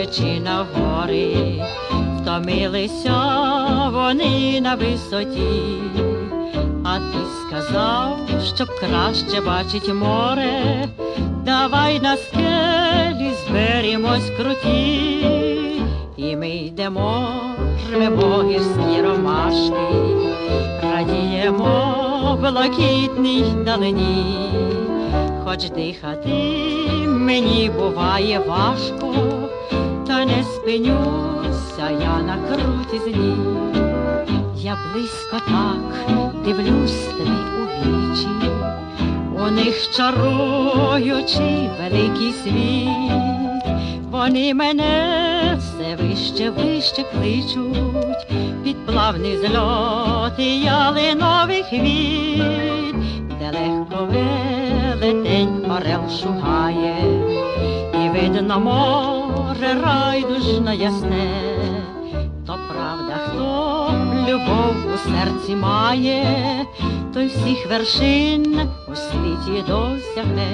чи на гори, втомилися вони на висоті. А ти сказав, щоб краще бачить море, давай на скелі зберімось круті. І ми йдемо, рвемо гірські ромашки, радіємо в блакитній далині. Хоч дихати мені буває важко, та не спинюся я на крутизні. Я близько так дивлюсь тобі у вічі, у них чаруючий великий світ. Вони мене все вище, вище кличуть, під плавний зльот і ялиновий хвіт, де легко велетень орел шугає, і видно море райдужно ясне. То правда, хто любов у серці має, той всіх вершин у світі досягне.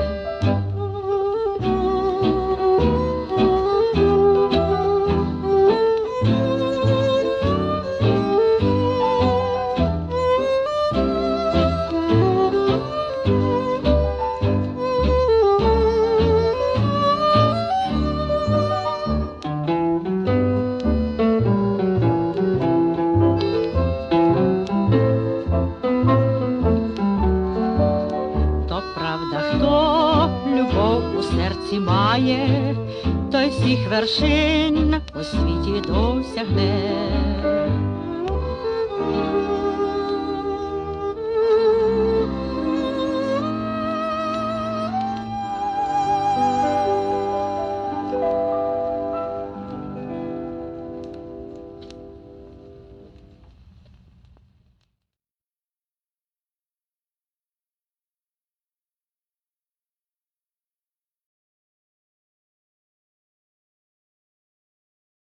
Хто любов у серці має, той всіх вершин у світі досягне.